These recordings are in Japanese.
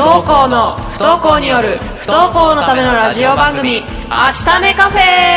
登校の不登校による不登校のためのラジオ番組、明日ねカフェ。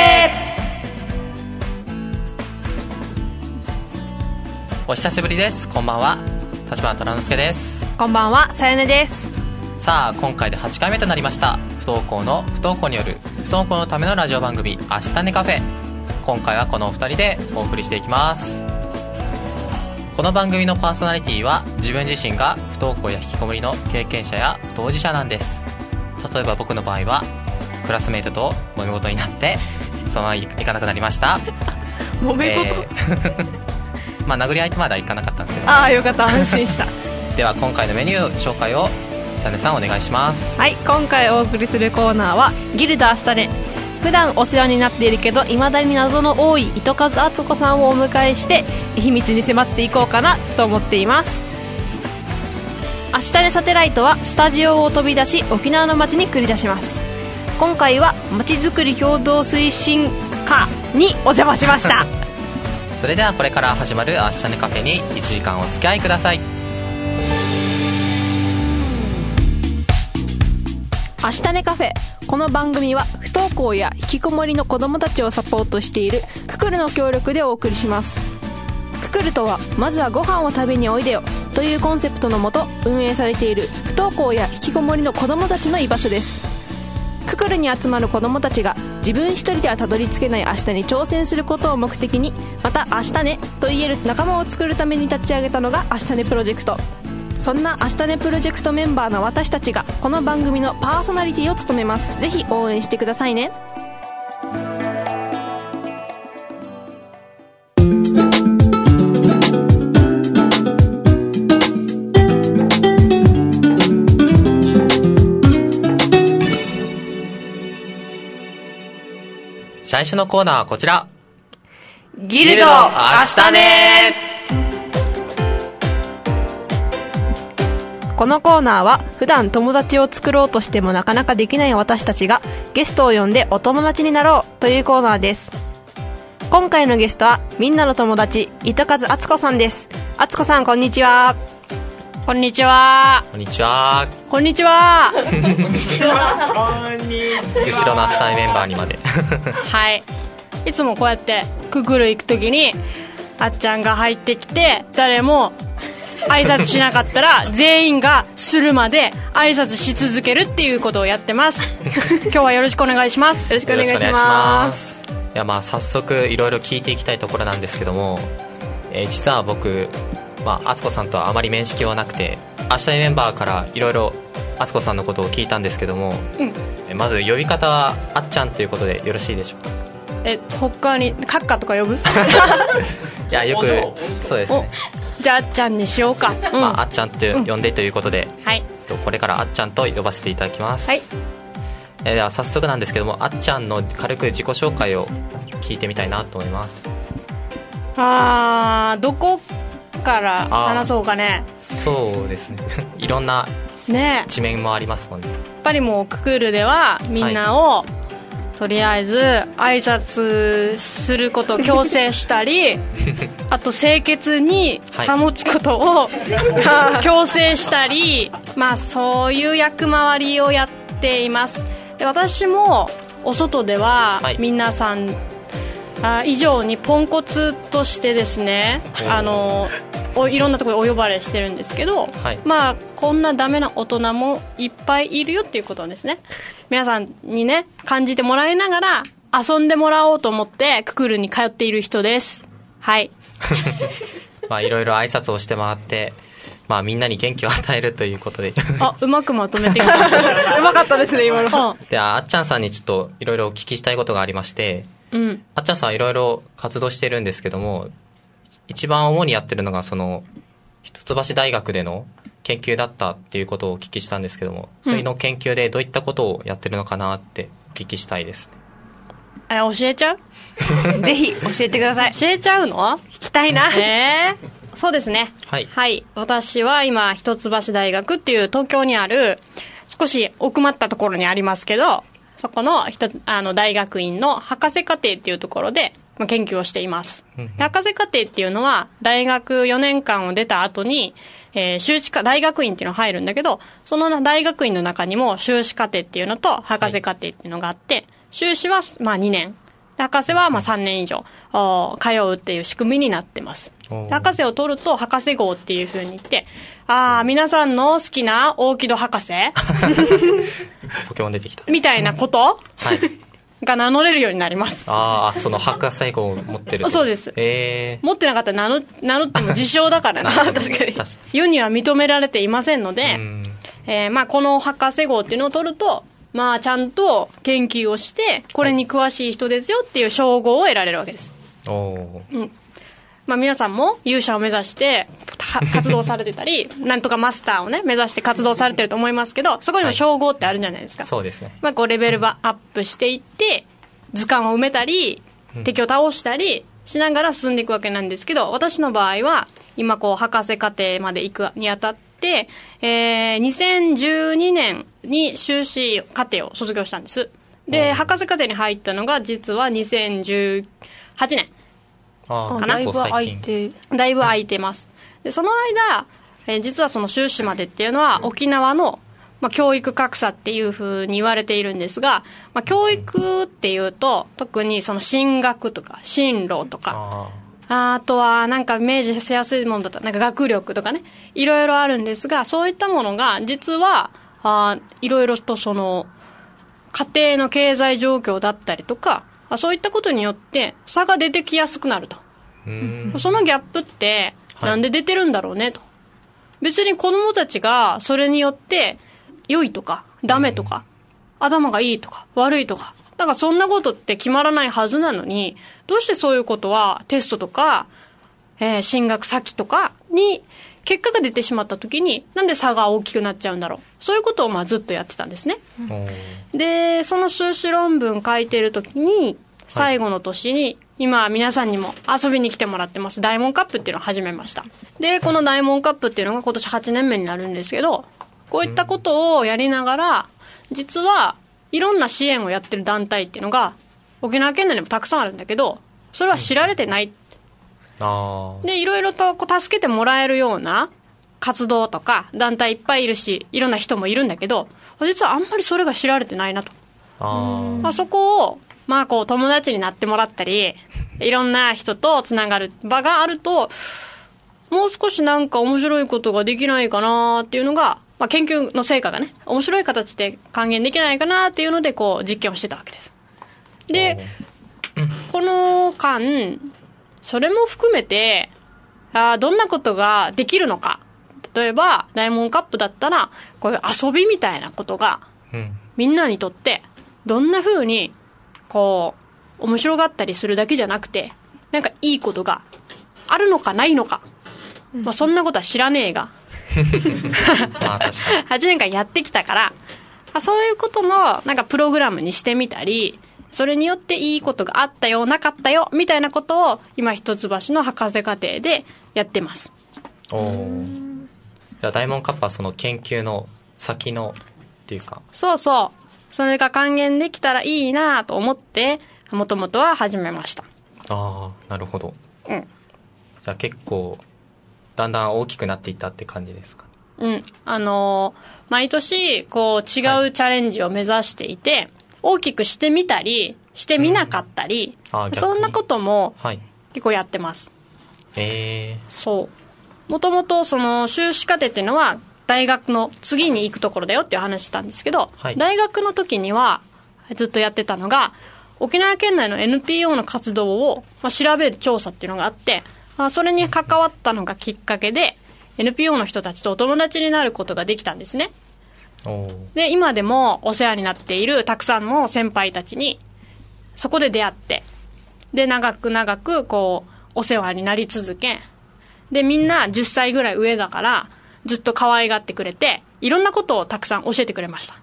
お久しぶりです。こんばんは、立花虎之介です。 こんばんは、さやねです。 さあ、今回で8回目となりました不登校の不登校による不登校のためのラジオ番組、明日ねカフェ。今回はこのお二人でお送りしていきます。この番組のパーソナリティは自分自身が不登校や引きこもりの経験者や当事者なんです。例えば僕の場合はクラスメイトと揉め事になってそのまま行かなくなりました。 揉め事、 まあ殴り合いとまではいかなかったんですけど、 ああよかった、安心したでは今回のメニュー紹介をさねさんお願いします。 はい、今回お送りするコーナーはギルド明日ね。普段お世話になっているけど未だに謎の多い糸数敦子さんをお迎えして秘密に迫っていこうかなと思っています。明日ねサテライトはスタジオを飛び出し沖縄の街に繰り出します。今回は街づくり共同推進課にお邪魔しましたそれではこれから始まる明日ねカフェに1時間お付き合いください。 明日ねカフェ。この番組は不登校や引きこもりの子どもたちをサポートしているククルの協力でお送りします。ククルとはまずはご飯を食べにおいでよというコンセプトのもと運営されている不登校や引きこもりの子どもたちの居場所です。ククルに集まる子どもたちが自分一人ではたどり着けない明日に挑戦することを目的に、また明日ねと言える仲間を作るために立ち上げたのが明日ねプロジェクト。そんな明日ねプロジェクトメンバーの私たちがこの番組のパーソナリティを務めます。ぜひ応援してくださいね。 最初のコーナーはこちら、 ギルド明日ね。 このコーナーは普段友達を作ろうとしてもなかなかできない私たちがゲストを呼んでお友達になろうというコーナーです。今回のゲストはみんなの友達糸数敦子さんです。敦子さん、こんにちは。 こんにちは。 こんにちは。 こんにちは。 後ろの明日ねメンバーにまではい、いつもこうやってククル行くときにあっちゃんが入ってきて誰も挨拶しなかったら全員がするまで挨拶し続けるっていうことをやってます今日はよろしくお願いします。 よろしくお願いします。 いや、まあ早速いろいろ聞いていきたいところなんですけども、実は僕、敦子さんとはあまり面識はなくて、明日ねメンバーからいろいろ敦子さんのことを聞いたんですけども、まず呼び方はあっちゃんということでよろしいでしょうか。 他にカッカとか呼ぶいや、よくそうですね。 じゃああっちゃんにしようか、 あっちゃんって呼んでということで、 はい、 これからあっちゃんと呼ばせていただきます。 はい。 では早速なんですけども、あっちゃんの軽く自己紹介を聞いてみたいなと思います。 どこから話そうかね。 そうですねいろんな一面もありますもんね。 やっぱりもうククルではみんなを、とりあえず挨拶することを強制したりあと清潔に保つことを、強制したり、そういう役回りをやっています。で、私もお外では皆さん、以上にポンコツとしてですね、いろんなところでお呼ばれしてるんですけど、こんなダメな大人もいっぱいいるよっていうことをですね、皆さんにね感じてもらいながら遊んでもらおうと思ってククルに通っている人です。はいいろいろ挨拶をしてもらって、みんなに元気を与えるということでうまくまとめてうまかったですね今ので、あっちゃんさんにちょっといろいろお聞きしたいことがありまして、あっちゃんさんいろいろ活動してるんですけども、一番主にやってるのがその一橋大学での研究だったっていうことをお聞きしたんですけども、それの研究でどういったことをやってるのかなってお聞きしたいです。 教えちゃうぜひ教えてください。 教えちゃうの？ 聞きたいな。 そうですね。 はい。 はい。私は今一橋大学っていう東京にある少し奥まったところにありますけど、そこの大学院の博士課程っていうところで研究をしています。博士課程っていうのは大学4年間を出た後に、修士課大学院っていうのが入るんだけど、その大学院の中にも修士課程っていうのと博士課程っていうのがあって、修士は2年、博士は3年以上通うっていう仕組みになってます。博士を取ると博士号っていう風に言って、皆さんの好きな大木戸博士ポケモン出てきたみたいなこと、はい、が名乗れるようになります。 その博士号を持ってる。 そうです。持ってなかったら名乗っても自称だからな。確かに。世には認められていませんので、この博士号っていうのを取ると、ちゃんと研究をしてこれに詳しい人ですよっていう称号を得られるわけです。皆さんも勇者を目指して活動されてたりなんとかマスターをね目指して活動されてると思いますけど、そこにも称号ってあるじゃないですか。 そうですね。 レベルアップしていって図鑑を埋めたり敵を倒したりしながら進んでいくわけなんですけど、私の場合は今博士課程まで行くにあたって、2012年に修士課程を卒業したんです。で、博士課程に入ったのが実は2018年かな。 だいぶ空いてます。でその間、実はその修士までっていうのは沖縄の、教育格差っていうふうに言われているんですが、教育っていうと特にその進学とか進路とか、あとはなんか明示しやすいものだったらなんか学力とかね、いろいろあるんですが、そういったものが実はいろいろとその家庭の経済状況だったりとか、そういったことによって差が出てきやすくなると。そのギャップってなんで出てるんだろうねと。別に子供たちがそれによって良いとかダメとか、頭がいいとか悪いとか、だからそんなことって決まらないはずなのに、どうしてそういうことはテストとか、進学先とかに結果が出てしまった時になんで差が大きくなっちゃうんだろう。そういうことをずっとやってたんですね。でその修士論文書いてる時に最後の年に、今皆さんにも遊びに来てもらってます大門カップっていうのを始めました。でこの大門カップっていうのが今年8年目になるんですけど、こういったことをやりながら実はいろんな支援をやってる団体っていうのが沖縄県内にもたくさんあるんだけど、それは知られてない。でいろいろと助けてもらえるような活動とか団体いっぱいいるし、いろんな人もいるんだけど、実はあんまりそれが知られてないなと。そこを友達になってもらったりいろんな人とつながる場があると、もう少しなんか面白いことができないかなっていうのが、研究の成果がね面白い形で還元できないかなっていうので実験をしてたわけです。でこの間それも含めてどんなことができるのか。例えばダイヤモンドカップだったらこういう遊びみたいなことが、みんなにとってどんな風に面白がったりするだけじゃなくて、なんかいいことがあるのかないのか、そんなことは知らねえが8年間やってきたから、そういうことのなんかプログラムにしてみたり、それによっていいことがあったよなかったよみたいなことを今一橋の博士課程でやってます。 じゃあダイヤモンドカップはその研究の先のっていうか、 そうそれが還元できたらいいなと思ってもともとは始めました。 なるほど。じゃあ結構だんだん大きくなっていったって感じですか？ 毎年違うチャレンジを目指していて、大きくしてみたりしてみなかったり、そんなことも結構やってます。そうもともとその修士課程っていうのは大学の次に行くところだよっていう話したんですけど、大学の時にはずっとやってたのが沖縄県内の NPO の活動を調べる調査っていうのがあって、それに関わったのがきっかけで NPO の人たちとお友達になることができたんですね。で今でもお世話になっているたくさんの先輩たちにそこで出会って、で長くお世話になり続け、でみんな10歳ぐらい上だからずっと可愛がってくれて、いろんなことをたくさん教えてくれました。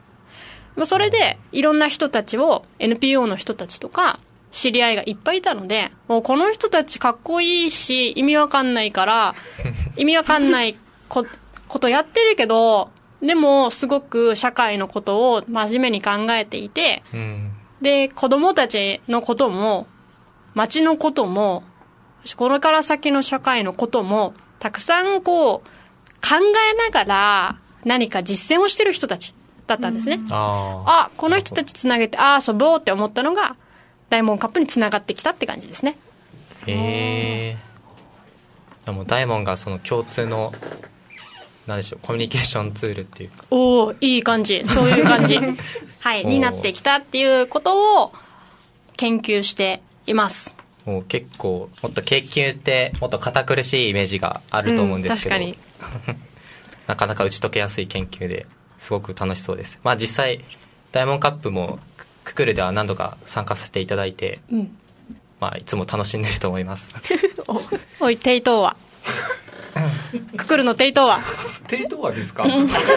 それでいろんな人たちを NPO の人たちとか知り合いがいっぱいいたので、もうこの人たちかっこいいし意味わかんないから意味わかんないことやってるけど、でもすごく社会のことを真面目に考えていて、で子供たちのことも街のこともこれから先の社会のこともたくさんこう考えながら何か実践をしてる人たちだったんですね。あ、この人たちつなげて遊ぼうって思ったのがダイモンカップにつながってきたって感じですね。 でもダイモンがその共通のなんでしょう、コミュニケーションツールっていうか、 おー、いい感じ、そういう感じはいになってきたっていうことを研究しています。 もう結構もっと研究ってもっと堅苦しいイメージがあると思うんですけど、 確かになかなか打ち解けやすい研究ですごく楽しそうです。まあ実際ダイモンカップもククルでは何度か参加させていただいて、まあいつも楽しんでると思いますおい、テイトーはククルのテイトーはテイトーはですか？ 違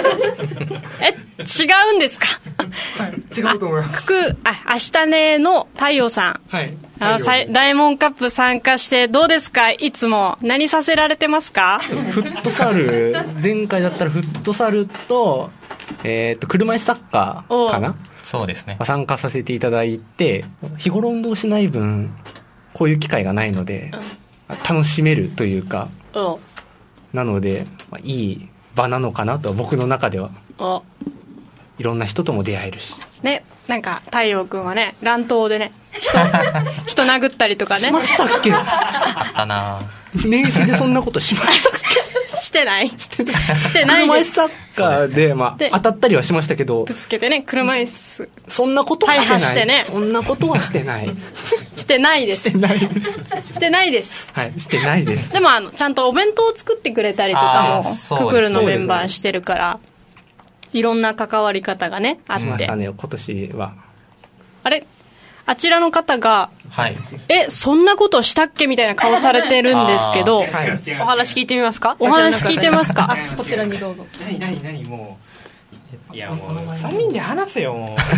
うんですか？ 違うと思います。 明日ねの太陽さん、 はい、 ダイモンカップ参加してどうですか？いつも何させられてますか？ フットサル、前回だったらフットサルと、車椅子サッカーかな？ そうですね。 参加させていただいて、日頃運動しない分こういう機会がないので、楽しめるというか、なので、いい場なのかなと僕の中では。いろんな人とも出会えるしね。なんか太陽くんはね、乱闘でね人殴ったりとかね。 しましたっけ？ あったな。 年始でそんなことしましたっけ？ してないしてない車椅子です。 サッカーで、当たったりはしましたけど、 ぶつけてね、車椅子そんなことはしてない、 してね、 そんなことはしてないしてないです。してないです。 はい、してないです。 でもちゃんとお弁当を作ってくれたりとかもククルのメンバーしてるから、いろんな関わり方がねあって。 しましたね、今年は。 あれ、あちらの方が、 はい、 そんなことしたっけみたいな顔されてるんですけど、 お話聞いてみますか？ お話聞いてますか？ こちらにどうぞ。 何もう、いやもう3人で話せよもう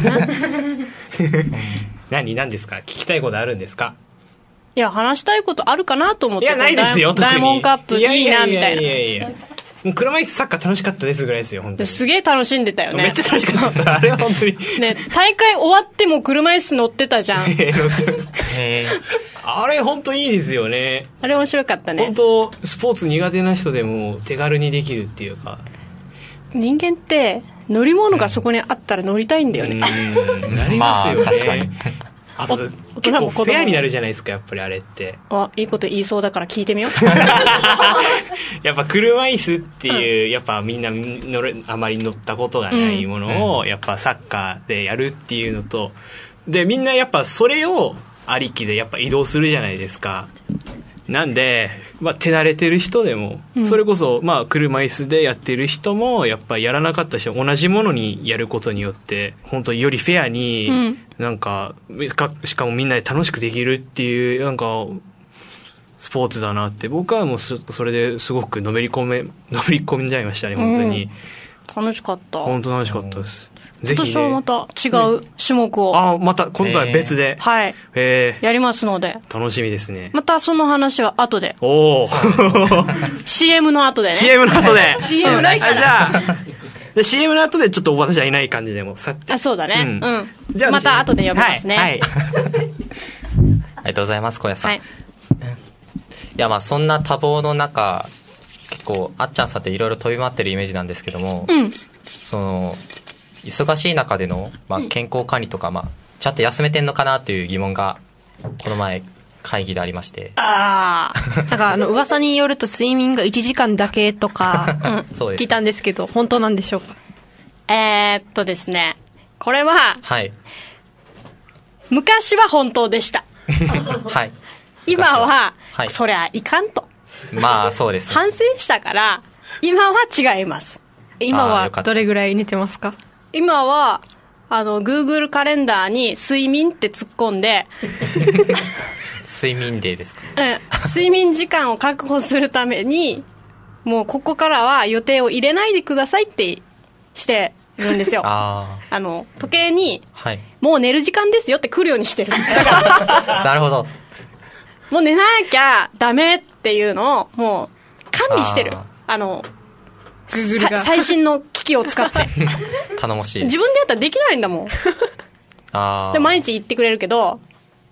何ですか？聞きたいことあるんですか？ いや、話したいことあるかなと思って。 いや、ないですよ、 ダイモンカップいいなみたいな。 いやもう車椅子サッカー楽しかったですぐらいですよ、本当に。 すげえ楽しんでたよね。 めっちゃ楽しかったです。あれは本当にね、大会終わっても車椅子乗ってたじゃんあれ本当いいですよね。 あれ面白かったね。 本当スポーツ苦手な人でも手軽にできるっていうか、 人間って乗り物がそこにあったら乗りたいんだよね。 なりますよね。 確かに。 あと結構フェアになるじゃないですか、やっぱりあれって。 いいこと言いそうだから聞いてみようやっぱ車椅子っていう、やっぱみんなあまり乗ったことがないものを、やっぱサッカーでやるっていうのと、でみんなやっぱそれをありきでやっぱ移動するじゃないですか。なんで、手慣れてる人でも、それこそ、車椅子でやってる人も、やっぱやらなかった人、同じものにやることによって、本当によりフェアに、なんか、しかもみんなで楽しくできるっていう、なんか、スポーツだなって、僕はもうそれですごくのめり込んじゃいましたね、本当に。 楽しかった。 本当楽しかったです。ぜひ、ね、 今年はまた違う種目を、 また今度は別で、 はい、やりますので楽しみですね。 またその話は後で。CM の後でね。 CM の後で CM ないから。 じゃあCM の後でちょっと私はいない感じでもそうだね。じゃあまた後で呼びますね。 はい、 ありがとうございます、小屋さん。いや、そんな多忙の中、結構あっちゃんさんっていろいろ飛び回ってるイメージなんですけども、その忙しい中での、健康管理とか、ちゃんと休めてんのかなという疑問がこの前会議でありまして。 なんか噂によると睡眠が1時間だけとか聞いたんですけど、本当なんでしょうか？ ですね、これは、 はい、 昔は本当でした。 はい。 今は、そりゃいかんと。 そうですね。 反省したから、今は違います。 今はどれぐらい寝てますか？ 今は、Google カレンダーに睡眠って突っ込んで、 睡眠デーですか？ 睡眠時間を確保するために、もうここからは予定を入れないでくださいってしてるんですよ。時計に、もう寝る時間ですよって来るようにしてる。 なるほど。 もう寝なきゃダメっていうのをもう完備してる。最新の機器を使って。 頼もしい。 自分でやったらできないんだもん。で毎日言ってくれるけど、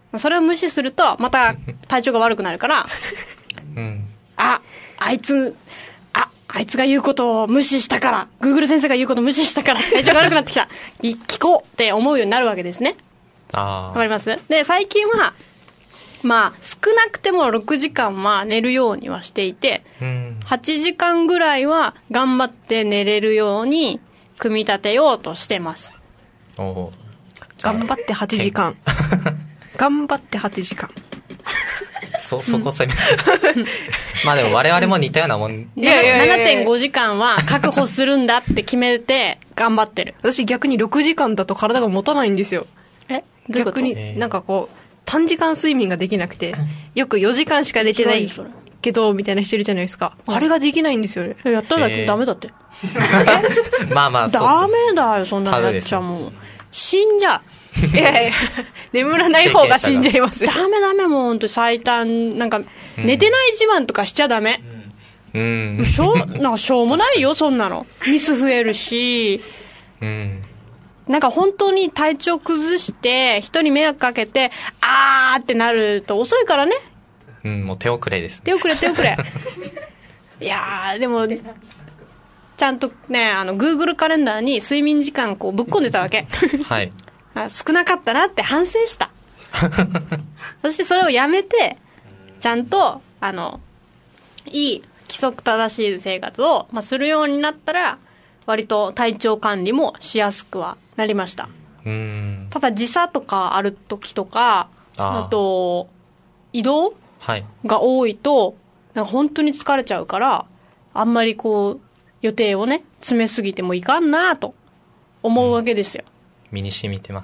それを無視するとまた体調が悪くなるから、 うん、 あいつが言うことを無視したから、Google 先生が言うことを無視したから体調が悪くなってきた聞こうって思うようになるわけですね。わかります？で最近はまあ少なくても6時間は寝るようにはしていて、8時間ぐらいは頑張って寝れるように組み立てようとしてます。 頑張って8時間頑張って8時間そこ攻めまあでも我々も似たようなもん。 7.5 時間は確保するんだって決めて頑張ってる。 私逆に6時間だと体が持たないんですよ。 どういうこと？ 逆になんかこう短時間睡眠ができなくて、よく4時間しか寝てないけどみたいな人いるじゃないですか。あれができないんですよね。 やったらダメだってまあまあダメだよ、そんなのやっちゃもう死んじゃう。 いや眠らない方が死んじゃいますよ。 ダメもう本当に最短なんか寝てない自慢とかしちゃダメ。なんかしょうもないよそんなの。ミス増えるし、なんか本当に体調崩して人に迷惑かけてってなると遅いからね。 もう手遅れです、ね、 手遅れいやでもちゃんとねGoogle カレンダーに睡眠時間こうぶっ込んでたわけはい少なかったなって反省したそしてそれをやめてちゃんといい規則正しい生活を、するようになったら割と体調管理もしやすくはなりました。ただ時差とかある時とかあと移動が多いとなんか本当に疲れちゃうからあんまりこう予定をね詰めすぎてもいかんなと思うわけですよ。 身に染みてます。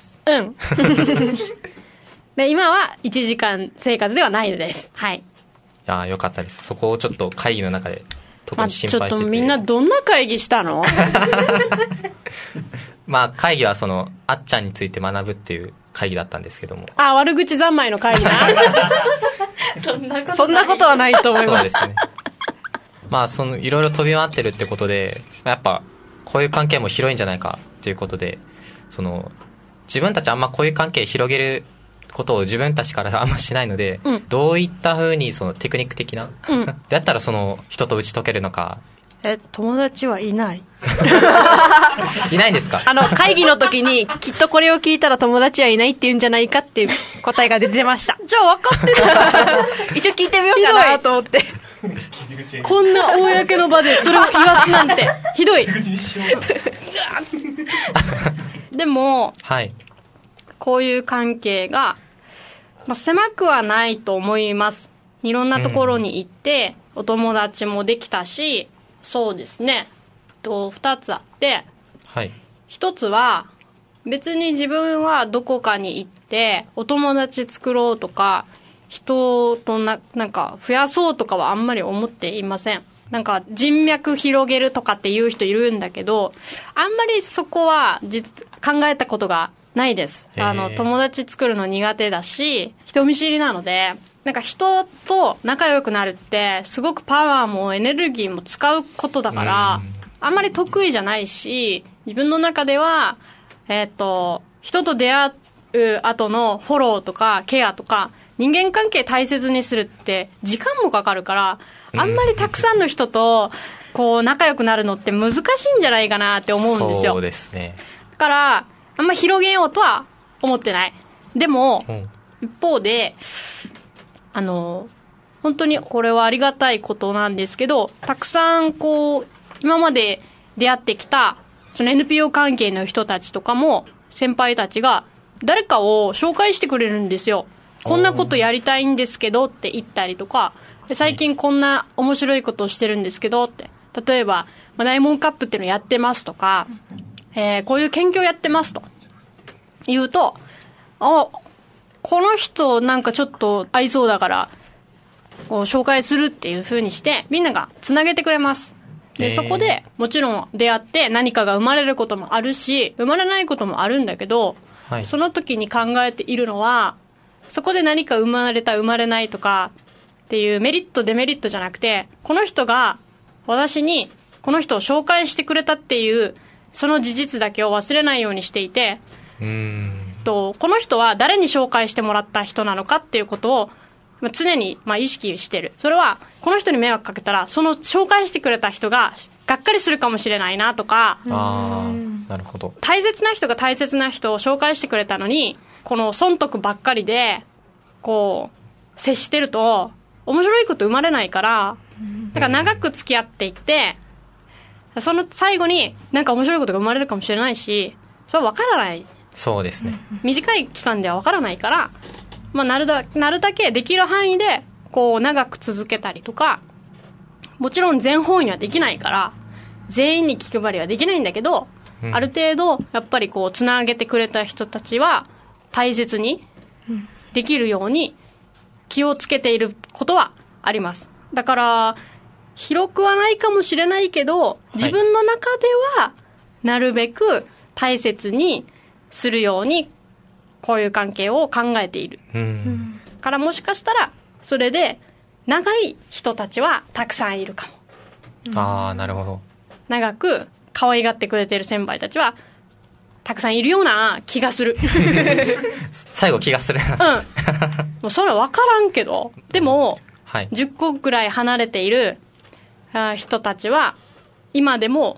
で今は1時間生活ではないです。はい。いやよかったです。そこをちょっと会議の中で特に心配してて、 ちょっとみんなどんな会議したの？ 会議はあっちゃんについて学ぶっていう会議だったんですけども。 悪口三昧の会議な。 そんなことはないと思います。 そうですね。いろいろ飛び回ってるってことで、やっぱこういう関係も広いんじゃないかということで、自分たちあんまこういう関係広げることを自分たちからあんましないので、どういった風にテクニック的な、だったら人と打ち解けるのか。 友達はいない。 いないんですか？ 会議の時にきっとこれを聞いたら友達はいないって言うんじゃないかっていう答えが出てました。 じゃあ分かってる。 一応聞いてみようかなと思って。 こんな公の場でそれを言わすなんてひどい。でも、こういう関係が、狭くはないと思います。いろんなところに行って、お友達もできたし、そうですね。2つあって、1つは別に自分はどこかに行ってお友達作ろうとか人となんか増やそうとかはあんまり思っていません。なんか人脈広げるとかっていう人いるんだけど、あんまりそこは考えたことがないです。友達作るの苦手だし人見知りなので、なんか人と仲良くなるってすごくパワーもエネルギーも使うことだから、あんまり得意じゃないし、自分の中では人と出会う後のフォローとかケアとか人間関係大切にするって時間もかかるから、あんまりたくさんの人とこう仲良くなるのって難しいんじゃないかなって思うんですよ。 そうですね。 だからあんま広げようとは思ってない。でも、一方で本当にこれはありがたいことなんですけど、たくさんこう今まで出会ってきたその NPO 関係の人たちとかも先輩たちが誰かを紹介してくれるんですよ。こんなことやりたいんですけどって言ったりとか、最近こんな面白いことをしてるんですけどって、例えばダイモンカップっていうのやってますとか、こういう研究やってますと言うと、この人なんかちょっと合いそうだからこう紹介するっていう風にしてみんながつなげてくれます。でそこでもちろん出会って何かが生まれることもあるし生まれないこともあるんだけど、その時に考えているのは、そこで何か生まれた生まれないとかっていうメリットデメリットじゃなくて、この人が私にこの人を紹介してくれたっていうその事実だけを忘れないようにしていて、 この人は誰に紹介してもらった人なのかっていうことを常に意識してる。それはこの人に迷惑かけたらその紹介してくれた人ががっかりするかもしれないなとか、 なるほど。 大切な人が大切な人を紹介してくれたのにこの損得ばっかりでこう接してると面白いこと生まれないから、だから長く付き合っていってその最後になんか面白いことが生まれるかもしれないし、それは分からない。 そうですね。 短い期間では分からないから、なるだけできる範囲でこう長く続けたりとか、もちろん全方位にはできないから全員に気配りはできないんだけど、ある程度やっぱりこうつなげてくれた人たちは大切にできるように気をつけていることはあります。だから広くはないかもしれないけど、自分の中ではなるべく大切にするようにこういう関係を考えている、からもしかしたらそれで長い人たちはたくさんいるかも。 なるほど。長く可愛がってくれてる先輩たちはたくさんいるような気がする最後気がするもうそれは分からんけど、でも、10個ぐらい離れている人たちは今でも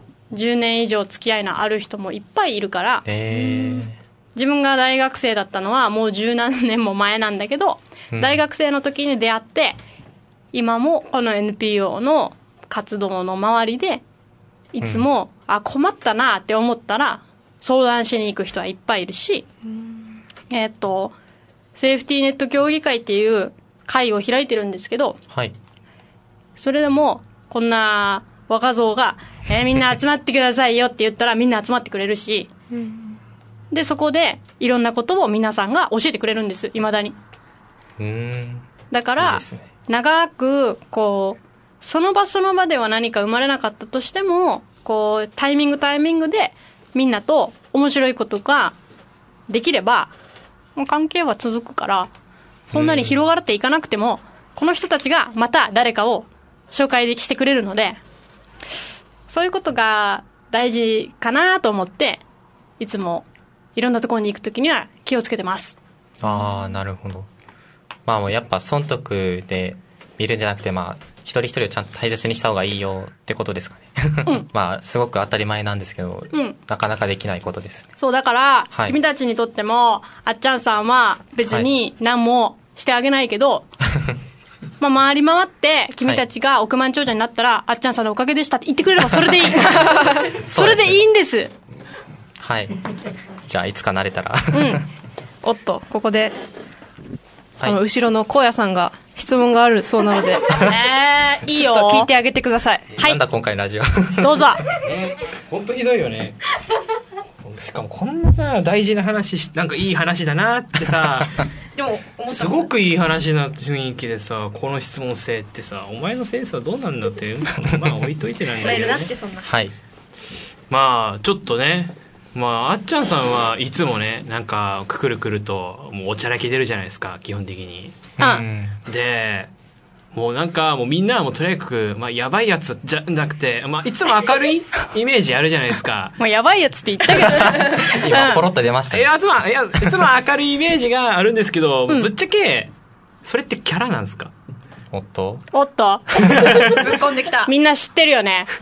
10年以上付き合いのある人もいっぱいいるから、自分が大学生だったのはもう十何年も前なんだけど、大学生の時に出会って今もこの NPO の活動の周りでいつも、困ったなって思ったら相談しに行く人はいっぱいいるし、セーフティーネット協議会っていう会を開いてるんですけど、それでもこんな若造が、みんな集まってくださいよって言ったらみんな集まってくれるし、でそこでいろんなことを皆さんが教えてくれるんです、未だに。だからいいですね。長くこうその場その場では何か生まれなかったとしても、こうタイミングでみんなと面白いことができれば関係は続くから、そんなに広がっていかなくてもこの人たちがまた誰かを紹介してくれるので、そういうことが大事かなと思っていつもいろんなところに行くときには気をつけてます。 なるほど。もうやっぱ損得で見るんじゃなくて、一人一人をちゃんと大切にした方がいいよってことですかねすごく当たり前なんですけど、なかなかできないことですね。 そうだから、君たちにとってもあっちゃんさんは別に何もしてあげないけど、回り回って君たちが億万長者になったら、あっちゃんさんのおかげでしたって言ってくれればそれでいいそれでいいんです。 じゃあいつかなれたらおっと、ここで後ろの荒野さんが質問があるそうなのでいいよ、 ちょっと聞いてあげてください。 なんだ今回のラジオどうぞ本当ひどいよね。しかもこんなさ大事な話なんかいい話だなってさでもすごくいい話な雰囲気でさ、この質問性ってさ、お前のセンスはどうなんだって置いといてないんだけどねそんなちょっとね、あっちゃんさんはいつもね、なんかくるともうおちゃらけてるじゃないですか、基本的に。でもうなんかもうみんなはもうとにかく、やばいやつじゃなくて、いつも明るいイメージあるじゃないですかやばいやつって言ったけど今ポロッと出ましたね。 いつも明るいイメージがあるんですけど、ぶっちゃけそれってキャラなんですか？ おっとぶっ込んできた。 みんな知ってるよね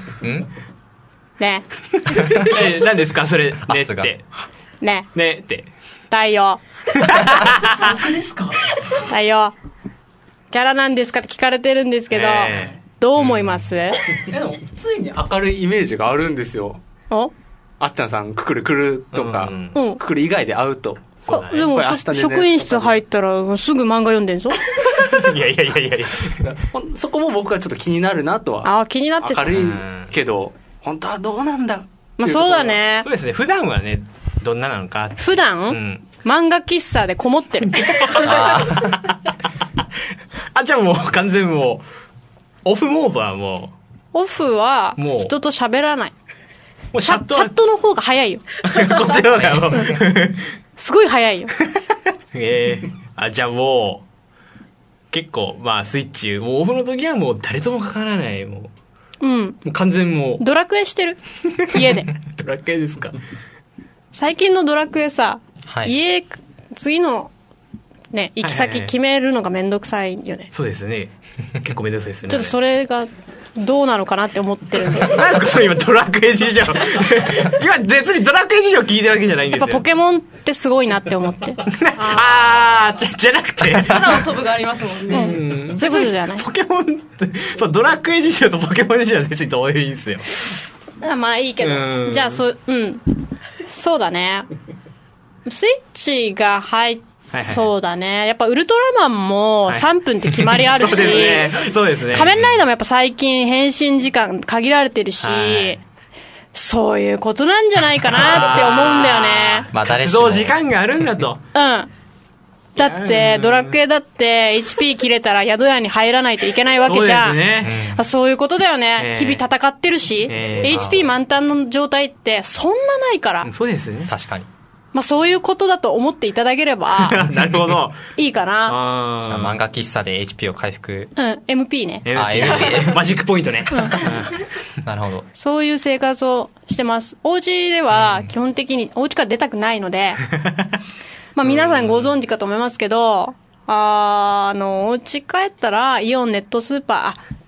ね何ですかそれねってねって太陽何ですか太陽キャラなんですかって聞かれてるんですけど、どう思います？ でもついに明るいイメージがあるんですよ。あっちゃんさんくるとか、くる以外で会うと。 でも職員室入ったらすぐ漫画読んでんぞいやそこも僕はちょっと気になるなとは。 気になって明るいけど本当はどうなんだ。 そうだね。 そうですね。普段はねどんななのか。 普段、漫画喫茶でこもってるじゃあもう完全もうオフモードはもうオフは人と喋らない。 もうチャットの方が早いよこっちの方がもうすごい早いよじゃあもう結構スイッチもうオフの時はもう誰とも関わらない、もう完全もうドラクエしてる家でドラクエですか？ 最近のドラクエさ、 次のね、行き先決めるのがめんどくさいよね。 そうですね。結構めんどくさいですね。 ちょっとそれがどうなのかなって思ってるんで。 何ですかそれ今ドラクエ事情。今別にドラクエ事情聞いてるわけじゃないんですよ。 やっぱポケモンってすごいなって思って。 じゃなくて。 空を飛ぶがありますもんね。 そういうことじゃない。 ポケモンって、そう、ドラクエ事情とポケモン事情は別にどういういいんですよ。 まあいいけど。じゃあそうだね。スイッチが入って、そうだね。やっぱウルトラマンも3分って決まりあるし、 そうですね。 仮面ライダーもやっぱ最近変身時間限られてるし、そういうことなんじゃないかなって思うんだよね。 まあ誰しも時間があるんだと。 だってドラクエだって HP 切れたら宿屋に入らないといけないわけじゃん。そうですね。そういうことだよね。日々戦ってるし、HP 満タンの状態ってそんなないから。 そうですね。 確かに。 まあそういうことだと思っていただければなるほどいいかな。 漫画喫茶で HP を回復。 MP ね。 MP マジックポイントね。 なるほど。 そういう生活をしてます。お家では基本的にお家から出たくないのでまあ皆さんご存知かと思いますけど、お家帰ったらイオンネットスーパー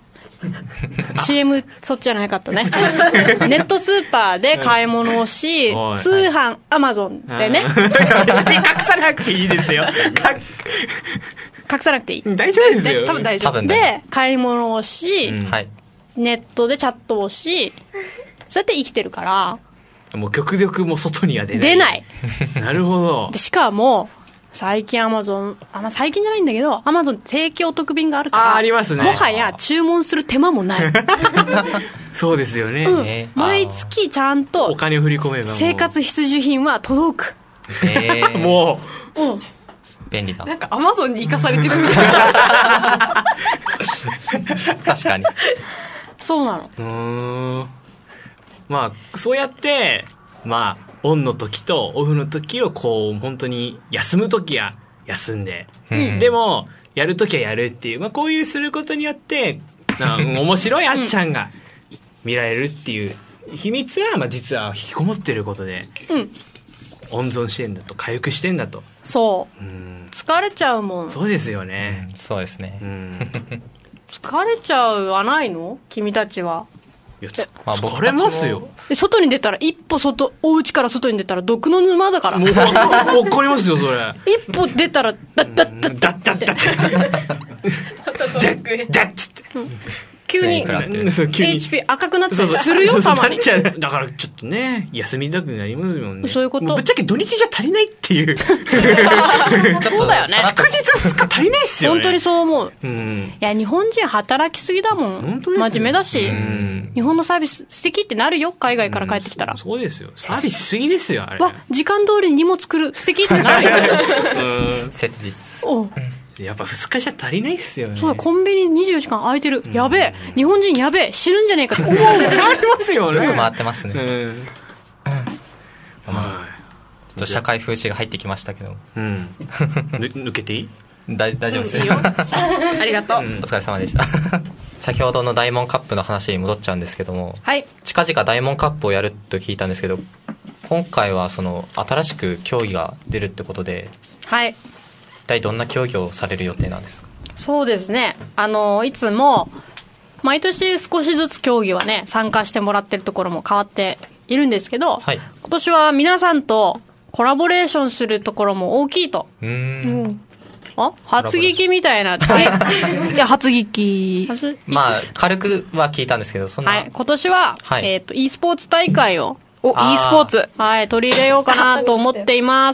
CM そっちじゃなかったね。ネットスーパーで買い物をし、通販アマゾンでね。 別に隠さなくていいですよ。 隠さなくていい。 大丈夫ですよ。 多分大丈夫。 で、買い物をし、ネットでチャットをし、そうやって生きてるから。 もう極力もう外には出ない。 出ない。 なるほど。 でしかも、最近アマゾン、最近じゃないんだけど、アマゾン提供特便があるから、 ありますね。 もはや注文する手間もない。 そうですよね。 毎月ちゃんと、 お金を振り込めば生活必需品は届く。 もう。 便利だ。 なんかアマゾンに生かされてるみたいな。確かに。 そうなの。 まあ、そうやって、まあ、オンの時とオフの時をこう本当に休む時は休んで、でもやる時はやるっていう、まあ、こういうすることによって面白いあっちゃんが見られるっていう秘密は、まあ、実は引きこもってることで、温存してんだと、回復してんだと。 そう、疲れちゃうもん。 そうですよね。 そうですね。 疲れちゃうはないの君たちは。 疲れますよ。 外に出たら一歩お家から外に出たら毒の沼だから。 もうわかりますよそれ。 一歩出たらダッダッダッダッダッダッつって。 急に HP 赤くなってたりするよたまに。 だからちょっとね休みたくなりますもんね。 そういうこと。 ぶっちゃけ土日じゃ足りないっていう。 そうだよね。 祝日2日足りないっすよね。 本当にそう思う。いや日本人働きすぎだもん。真面目だし。日本のサービス素敵ってなるよ、海外から帰ってきたら。 そうですよ。サービスしすぎですよあれ。 時間通りに荷物来る素敵ってなるよ。 切実。 やっぱ2日じゃ足りないっすよね。 そうだ、コンビニ24時間空いてる。やべえ、日本人やべえ、死ぬんじゃねえかって思う。ありますよね。 よく回ってますね。ちょっと社会風刺が入ってきましたけど。 抜けていい？ 大丈夫ですよ。ありがとう。お疲れ様でした。先ほどのダイモンカップの話に戻っちゃうんですけども、近々ダイモンカップをやると聞いたんですけど、今回はその新しく競技が出るってことで、一体どんな競技をされる予定なんですか？ そうですね、いつも毎年少しずつ競技はね参加してもらってるところも変わっているんですけど、今年は皆さんとコラボレーションするところも大きいと。初聞きみたいな。 いや、初聞き。 まあ、軽くは聞いたんですけど、そんな。 今年は、e スポーツ大会を。 e スポーツ。 取り入れようかなと思っています。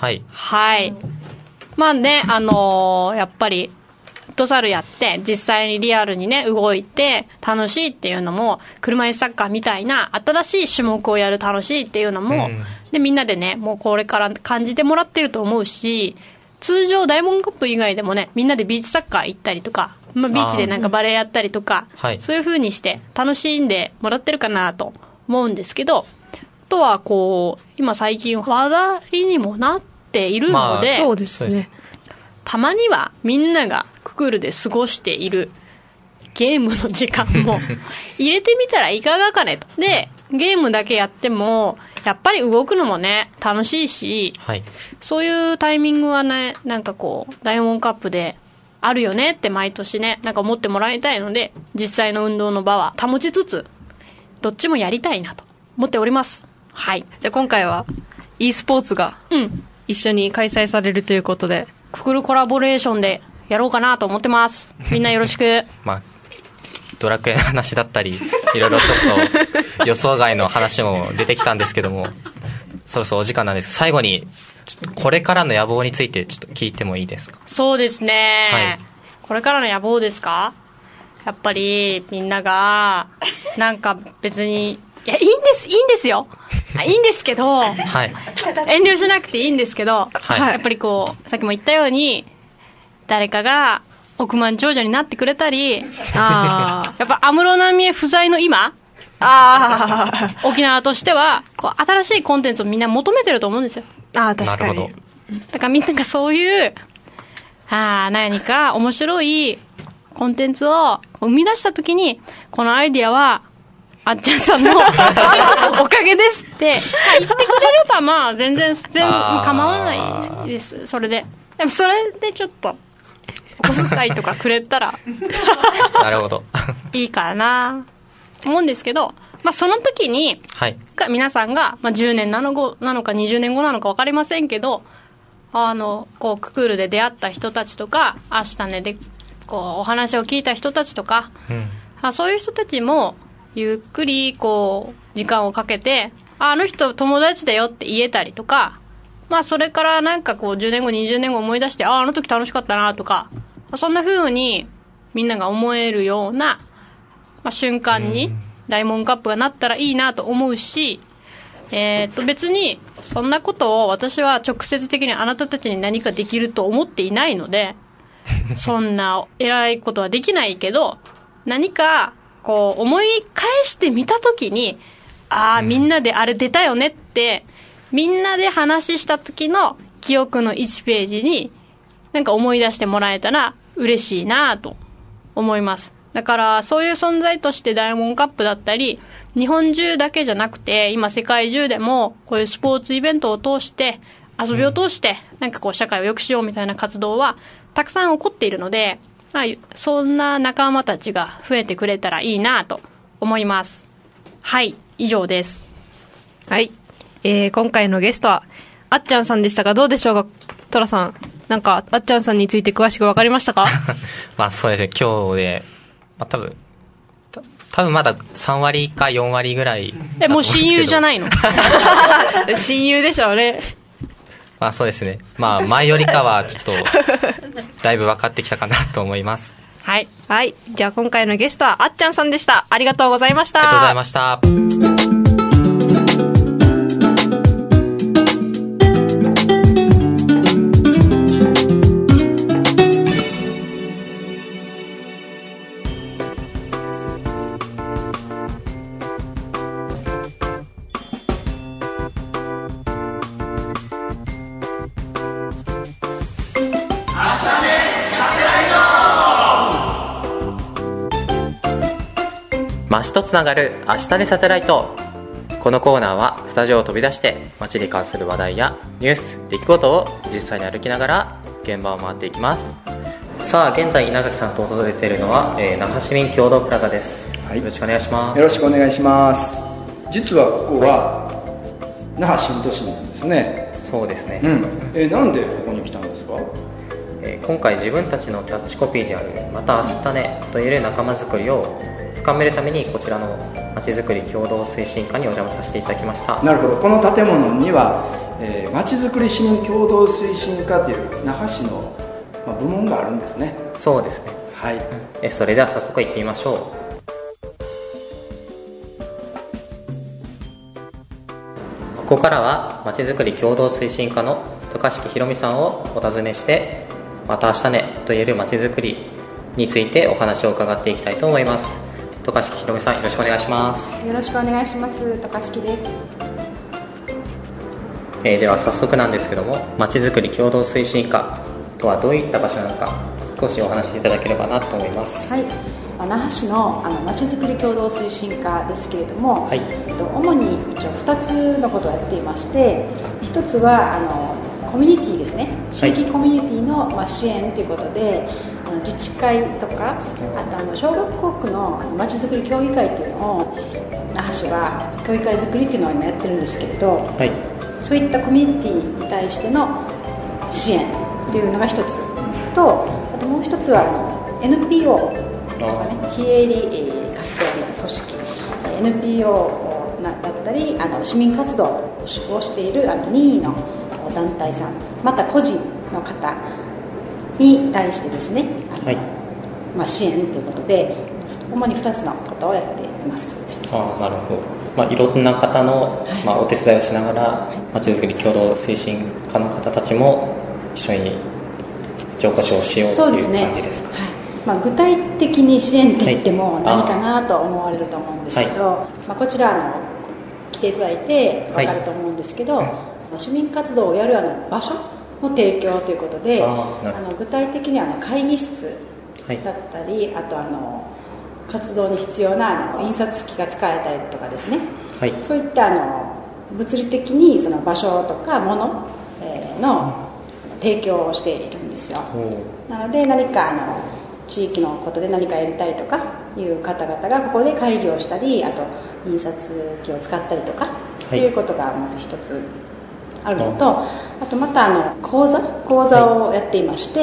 まあね、やっぱり、フットサルやって、実際にリアルにね、動いて、楽しいっていうのも、車椅子サッカーみたいな、新しい種目をやる楽しいっていうのも、で、みんなでね、もうこれから感じてもらってると思うし、通常ダイモンドカップ以外でもねみんなでビーチサッカー行ったりとか、ビーチでなんかバレーやったりとか、そういう風にして楽しんでもらってるかなと思うんですけど、あとはこう今最近話題にもなっているので、 そうですね、 たまにはみんながククルで過ごしているゲームの時間も入れてみたらいかがかねと。でゲームだけやってもやっぱり動くのもね楽しいし、はい、そういうタイミングはねなんかこうダイヤモンドカップであるよねって毎年ねなんか思ってもらいたいので、実際の運動の場は保ちつつどっちもやりたいなと思っております。はい。 じゃあ今回は e スポーツが一緒に開催されるということで、 ククルコラボレーションでやろうかなと思ってます。みんなよろしく。 まあドラクエの話だったりいろいろちょっと予想外の話も出てきたんですけども、そろそろお時間なんです。最後にちょっとこれからの野望についてちょっと聞いてもいいですか？ そうですね、はい、これからの野望ですか？やっぱりみんながなんか別にいやいいんですよいいんですけど、はい、遠慮しなくていいんですけど、はい、やっぱりこうさっきも言ったように誰かが億万長者になってくれたり、やっぱ安室奈美恵不在の今、沖縄としてはこう新しいコンテンツをみんな求めてると思うんですよ。 確かに。 だからみんながそういう何か面白いコンテンツを生み出したときに、このアイディアはあっちゃんさんのおかげですって言ってくれればまあ全然構わないです。それでそれでちょっとお小遣いとかくれたらなるほどいいかな思うんですけど、まあ、その時に、はい、皆さんが、まあ、10年なのか20年後なのか分かりませんけど、こうククールで出会った人たちとか明日ねでこうお話を聞いた人たちとか、そういう人たちもゆっくりこう時間をかけてあの人友達だよって言えたりとか、まあ、それからなんかこう10年後20年後思い出してあの時楽しかったなとか、そんな風にみんなが思えるような、まあ、瞬間にダイヤモンドカップがなったらいいなと思うし、別にそんなことを私は直接的にあなたたちに何かできると思っていないのでそんな偉いことはできないけど、何かこう思い返してみたときにみんなであれ出たよねってみんなで話した時の記憶の1ページになんか思い出してもらえたら嬉しいなと思います。だからそういう存在としてダイヤモンドカップだったり、日本中だけじゃなくて今世界中でもこういうスポーツイベントを通して遊びを通してなんかこう社会を良くしようみたいな活動はたくさん起こっているので、そんな仲間たちが増えてくれたらいいなと思います。はい、以上です。 はい、今回のゲストはあっちゃんさんでしたが、どうでしょうかトラさん、なんかあっちゃんさんについて詳しく分かりましたか？ まあそうですね、今日で、まあ、多分まだ3割か4割ぐらい。 もう親友じゃないの？ 親友でしょうね。 まあそうですね、まあ前よりかはちょっとだいぶ分かってきたかなと思います。 はい、はい、じゃあ今回のゲストはあっちゃんさんでした。ありがとうございました。 ありがとうございました。街とつながる明日でサテライト。このコーナーはスタジオを飛び出して街に関する話題やニュース、出来事を実際に歩きながら現場を回っていきます。さあ現在稲垣さんと訪れているのは、那覇市民共同プラザです、はい、よろしくお願いします。 よろしくお願いします。実はここは、那覇新都心なんですね。 そうですね、 なんでここに来たんですか？ 今回自分たちのキャッチコピーであるまた明日ねといえる仲間づくりを深めるためにこちらのまちづくり共同推進課にお邪魔させていただきました。 なるほど。この建物にはまちづくり市民共同推進課という那覇市の部門があるんですね。 そうですね、 はい。 それでは早速行ってみましょう。ここからはまちづくり共同推進課の渡嘉敷ひろみさんをお尋ねして、また明日ねといえるまちづくりについてお話を伺っていきたいと思います。渡嘉敷ひろみさん、よろしくお願いします。 よろしくお願いします。渡嘉敷です。 では早速なんですけども、まちづくり共同推進課とはどういった場所なのか少しお話しいただければなと思います。 はい、那覇市のまちづくり共同推進課ですけれども、 はい、 主に一応2つのことをやっていまして、1つはコミュニティですね、地域コミュニティの支援ということで、自治会とか、あと小学校区のまちづくり協議会というのを那覇市は協議会づくりというのを今やってるんですけれど、はい、そういったコミュニティに対しての支援というのが1つと、あともう1つはNPO とかね、非営利活動の組織 NPO だったり市民活動をしている任意の団体さん、また個人の方に対してですね、はい、支援ということで主に2つのことをやっています。 なるほど、いろんな方の、お手伝いをしながらまちづくり共同推進課の方たちも一緒に情報誌をしようという感じですか？ はい、具体的に支援って言っても何かなと思われると思うんですけど、こちら来ていただいて分かると思うんですけど、市民活動をやる場所の提供ということで、具体的に会議室だったり、あと活動に必要な印刷機が使えたりとかですね、はい、そういった物理的にその場所とか物の提供をしているんですよ。なので何か地域のことで何かやりたいとかいう方々がここで会議をしたり、あと印刷機を使ったりとか、はい、いうことがまず一つあるのと、あとまた講座をやっていまして、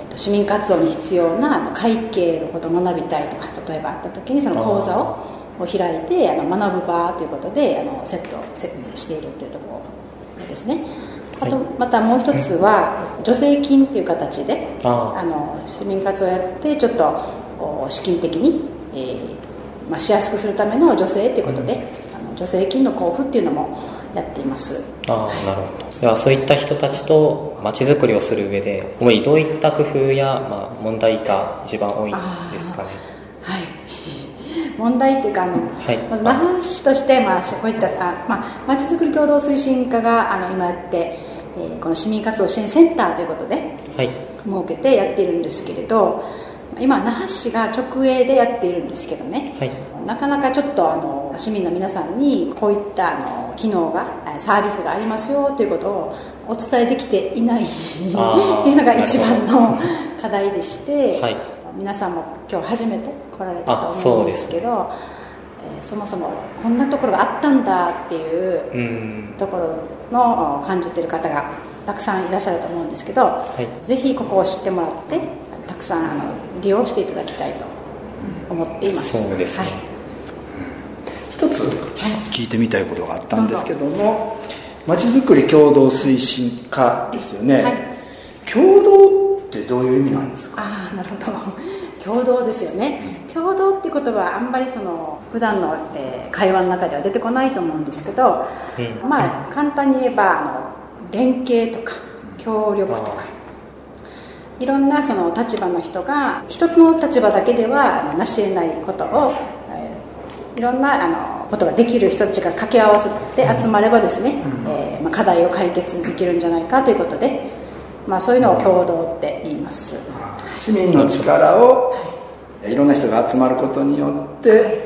市民活動に必要な会計のことを学びたいとか、例えばあった時にその講座を開いて学ぶ場ということでセットしているというところですね。あとまたもう一つは助成金という形で市民活動をやってちょっと資金的に、しやすくするための助成ということで、助成金の交付っていうのもやっています。 なるほど。ではそういった人たちとまちづくりをする上でどういった工夫や、問題が一番多いんですかね？ はい、問題っていうか那覇市として、こういったまちづくり共同推進課が今やってこの市民活動支援センターということで、はい、設けてやっているんですけれど、今那覇市が直営でやっているんですけどね、はい、なかなかちょっと市民の皆さんにこういった機能がサービスがありますよということをお伝えできていないっていうのが一番の課題でして、はい、皆さんも今日初めて来られたと思うんですけど、そもそもこんなところがあったんだっていうところの感じている方がたくさんいらっしゃると思うんですけど、はい、ぜひここを知ってもらってたくさん利用していただきたいと思っています。 そうですね、はい、 一つ聞いてみたいことがあったんですけども、まちづくり共同推進課ですよね、はい、共同ってどういう意味なんですか？ なるほど、共同ですよね、共同っていう言葉はあんまり普段の、会話の中では出てこないと思うんですけど、簡単に言えば連携とか協力とかいろんなその立場の人が一つの立場だけでは成し得ないことを、いろんなことができる人たちが掛け合わせて集まればですね、課題を解決できるんじゃないかということで、そういうのを共同って言います。 市民の力をいろんな人が集まることによって、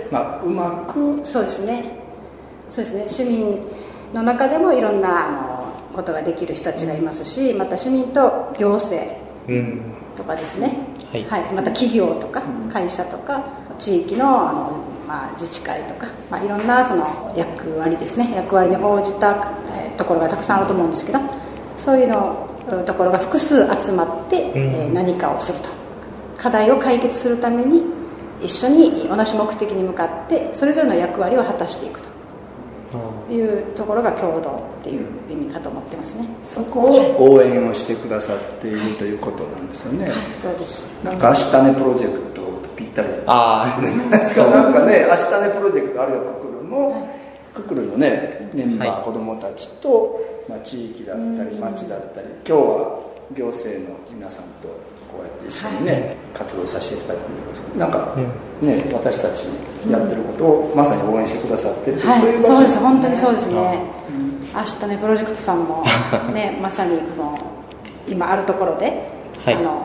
うまくそうですね、市民の中でもいろんなことができる人たちがいますし、また市民と行政とかですね、はい、また企業とか会社とか地域の自治会とか、いろんなその役割ですね、役割に応じたところがたくさんあると思うんですけど、そういうところが複数集まって何かをすると、課題を解決するために一緒に同じ目的に向かってそれぞれの役割を果たしていくというところが共同っていう意味かと思ってますね。 そこを応援をしてくださっているということなんですよね。 はい、そうです。 なんか明日ねプロジェクトとぴったりなんかね、明日ねプロジェクトあるいはククルのねメンバー、子どもたちと、地域だったり町だったり、今日は行政の皆さんとこうやって一緒にね、活動させていただくんで、なんかね、私たちやってることをまさに応援してくださってる、 そういう場所です。本当にそうですね。明日ねプロジェクトさんもねまさにその今あるところで、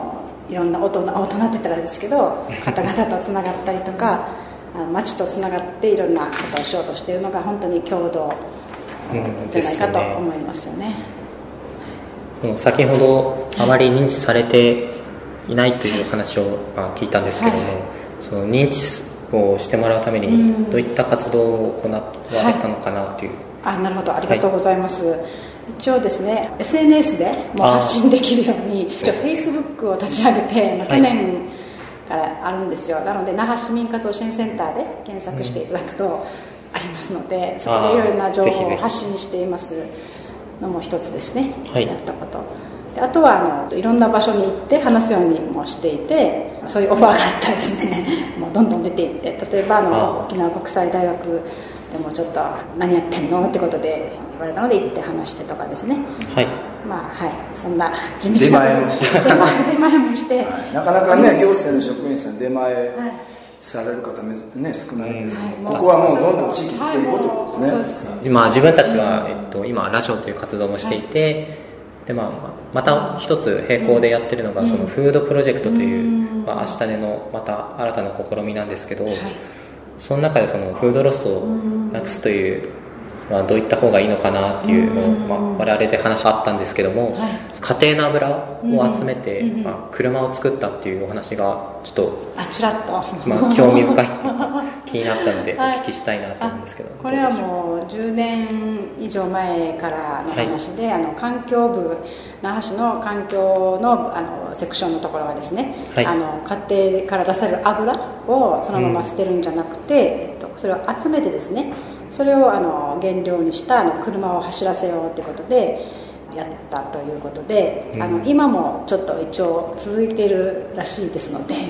いろんな大人って言ったらあれですけど方々とつながったりとか町とつながっていろんなことをしようとしているのが本当に共同じゃないかと思いますよね。 その先ほどあまり認知されていないという話を聞いたんですけども、その認知をしてもらうためにどういった活動を行われたのかなという。 なるほど、ありがとうございます。一応ですね SNS でも発信できるように一応 Facebook を立ち上げて去年からあるんですよ。なので那覇市民活動支援センターで検索していただくとありますので、そこでいろいろな情報を発信していますのも一つですね、やったこと。であとはいろんな場所に行って話すようにもしていて、そういうオファーがあったらですねもうどんどん出ていって、例えば沖縄国際大学でもちょっと何やってんのってことで言われたので行って話してとかですね、そんな地道な出前もして出前もして、 なかなかね行政の職員さん出前される方ね少ないんですけど、ここはもうどんどん地域に来ていこうということですね。 自分たちは、今ラジオという活動もしていて、でまた一つ並行でやってるのが、そのフードプロジェクトという、明日でのまた新たな試みなんですけど、その中でそのフードロスをなくすという、どういった方がいいのかなっていうのを、我々で話あったんですけども、家庭の油を集めて、車を作ったっていうお話がちょっとちらっと、 興味深いっていうか気になったのでお聞きしたいなと思うんですけど、 これはもう10年以上前からの話で、環境部那覇市の環境のセクションのところはですね、家庭から出される油をそのまま捨てるんじゃなくて、それを集めてですね、それを原料にした車を走らせようということでやったということで、今もちょっと一応続いているらしいですので、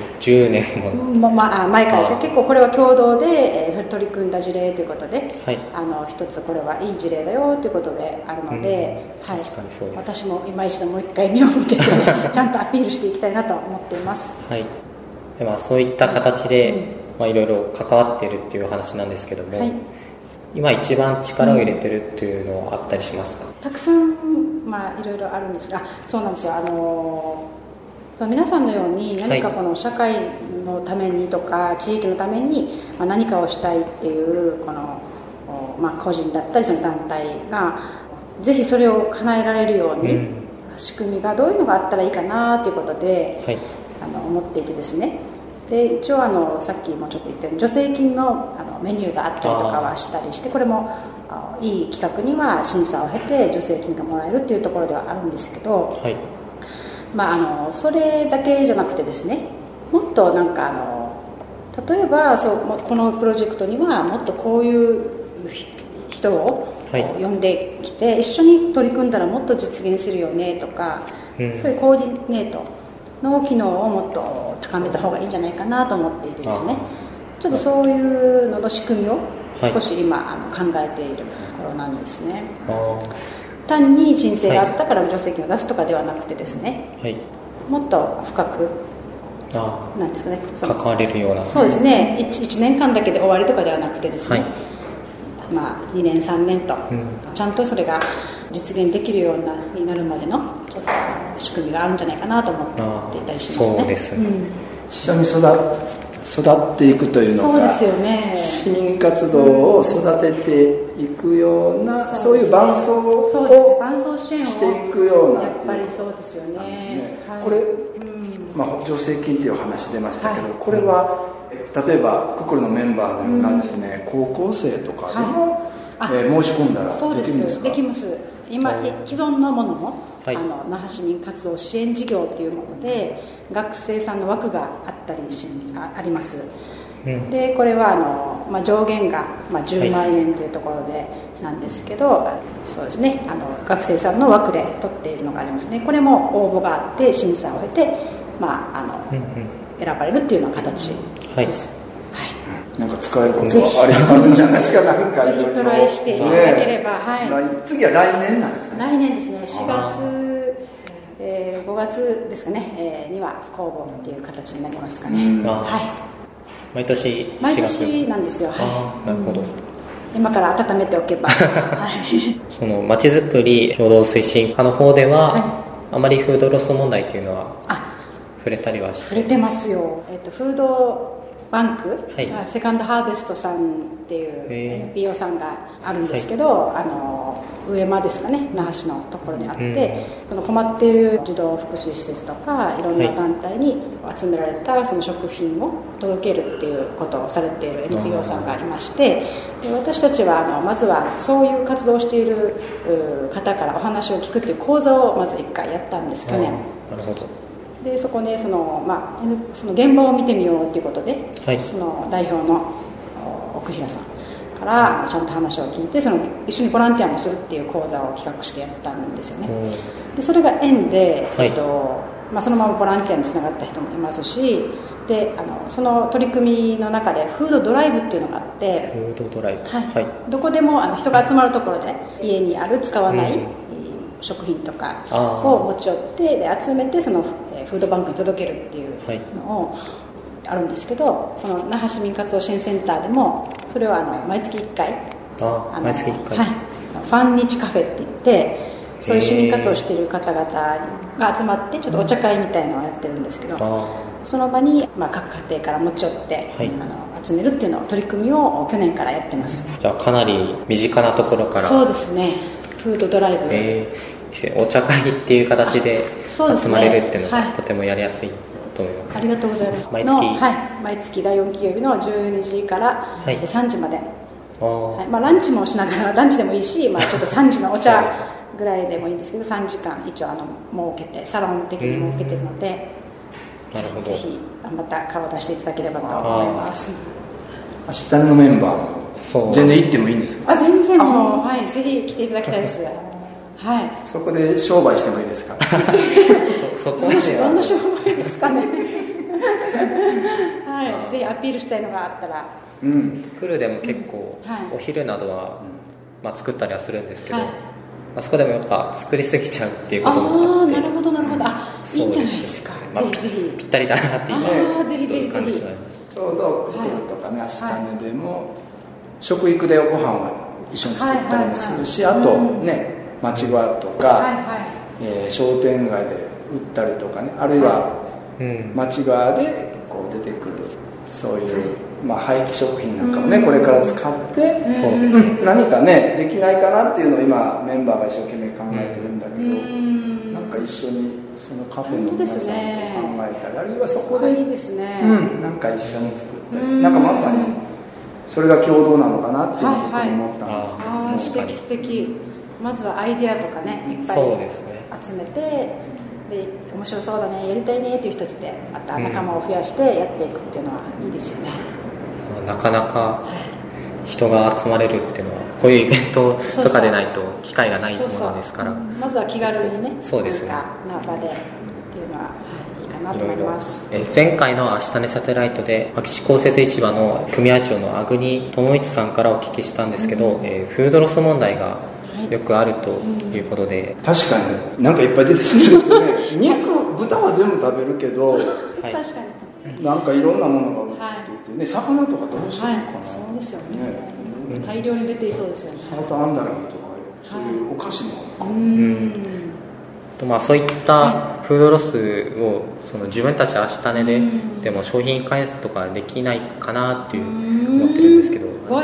10年も前からですね、結構これは共同で取り組んだ事例ということで、一つこれはいい事例だよということであるので、私も今一度もう一回目を向けてちゃんとアピールしていきたいなと思っています。 でそういった形で、いろいろ関わっているっていう話なんですけども、今一番力を入れてるっていうのはあったりしますか？ たくさん、いろいろあるんですが、そうなんですよ。その皆さんのように何かこの社会のためにとか地域のために何かをしたいっていうこの、個人だったりその団体がぜひそれを叶えられるように、仕組みがどういうのがあったらいいかなということで、思っていてですね。で一応さっきもちょっと言ったように助成金のメニューがあったりとかはしたりして、これもいい企画には審査を経て助成金がもらえるっていうところではあるんですけど、それだけじゃなくてですね、もっと例えばこのプロジェクトにはもっとこういう人を呼んできて一緒に取り組んだらもっと実現するよねとか、そういうコーディネートの機能をもっと高めた方がいいんじゃないかなと思っていてですね、ちょっとそういうのの仕組みを少し今、考えているところなんですね。単に申請があったから助成金を出すとかではなくてですね、もっと深くなんですかね、 関われるような、 そうですね、1年間だけで終わりとかではなくてですね、2年3年と、ちゃんとそれが実現できるようになるまでのちょっと仕組みがあるんじゃないかなと思っていたりしますね。 そうですね、 一緒に育っていくというのが、 そうですよね、 市民活動を育てていくような、そういう伴走をしていくような、 やっぱりそうですよね。 これ、助成金っていう話出ましたけど、これは例えばククルのメンバーのようなですね、高校生とかでも、申し込んだらできるんですか？ できます。今既存のものも、那覇市民活動支援事業というもので学生さんの枠があったりあります。でこれは上限が10万円というところでなんですけど、そうですね、学生さんの枠で取っているのがありますね。これも応募があって審査を経て、選ばれるっていうような形です。 なんか使えることはあるんじゃないですか。なんかぜひトライしていただければ、 次は来年なんですね。 来年ですね、4月、5月ですかね、には公募っていう形になりますかね。 毎年4月。 毎年なんですよ。 なるほど。 今から温めておけば。 そのまちづくり共同推進課の方では、あまりフードロス問題というのは触れたりはして。 触れてますよ。フードバンク、 はい、 セカンドハーベストさんっていう NPO さんがあるんですけど、上間ですかね、那覇市のところにあって、その困っている児童福祉施設とかいろんな団体に集められたその食品を届けるっていうことをされている NPO さんがありまして、で私たちはまずはそういう活動をしている方からお話を聞くっていう講座をまず1回やったんです去年。 なるほど。 でそこでその現場を見てみようということで、 はい、 その代表の奥平さんからちゃんと話を聞いて、その一緒にボランティアもするっていう講座を企画してやったんですよね。でそれが縁で、はい、そのままボランティアにつながった人もいますし、でその取り組みの中でフードドライブっていうのがあって、 フードドライブ、 はいはい、どこでもの人が集まるところで家にある使わない、食品とかを持ち寄ってで集めてそのフードバンクに届けるっていうのをあるんですけど、この那覇市民活動支援センターでもそれは毎月1回毎月1回、 はい、ファン日カフェって言ってそういう市民活動をしている方々が集まってちょっとお茶会みたいなのをやってるんですけど、その場に、各家庭から持ち寄って、はい、集めるっていうのを取り組みを去年からやってます。 じゃあかなり身近なところから。 そうですね、フードドライブ、 お茶会っていう形で集まれるっていうのがとてもやりやすいと思います。 ありがとうございます。毎月第4金曜日の12時から3時まで、ランチもしながら、ランチでもいいし、ちょっと3時のお茶ぐらいでもいいんですけど3時間一応設けてサロン的に設けてるので、 なるほど、 ぜひまた顔を出していただければと思います。 明日のメンバーも全然行ってもいいんですか？ 全然もう、ぜひ来ていただきたいです。はい、 そこで商売してもいいですか？ そこまではどんな商売ですかね。はい、ぜひアピールしたいのがあったら。 クルでも結構、お昼などは、作ったりはするんですけど、そこでもやっぱ作りすぎちゃうっていうこともあって。 なるほどなるほど、いいんじゃないですか。ぜひぜひぴったりだなっていうぜひぜひ感じしまいました。 ちょうどククルとかね、明日ねでも食育でご飯は一緒に作ったりもするし、あとね町側とか、商店街で売ったりとかね、あるいは町側でこう出てくるそういう廃棄食品なんかもねこれから使って何かねできないかなっていうのを今メンバーが一生懸命考えてるんだけど、なんか一緒にそのカフェの皆さんと考えたり、あるいはそこでいいですね、 なんか一緒に作ったり、なんかまさにそれが共同なのかなっていうのを思ったんですけど、 素敵。まずはアイデアとかねいっぱい集めて、で面白そうだねやりたいねっていう人たちでまた仲間を増やしてやっていくっていうのはいいですよね。 なかなか人が集まれるっていうのはこういうイベントとかでないと機会がないものですから、 まずは気軽にね、 そうですね、 な場でっていうのはいいかなと思います。 前回の明日ねサテライトで牧師公設市場の組合長の粟国智一さんからお聞きしたんですけど、フードロス問題がよくあるということで、 確かになんかいっぱい出てきてるんですよね。豚は全部食べるけど、 確かになんかいろんなものが売っていてね、魚とかどうしてるのかな、 そうですよね、大量に出ていそうですよね。 サーターアンダギーとかそういうお菓子もそういったフードロスを自分たち明日ねでも商品開発とかできないかなっていう思ってるんですけど、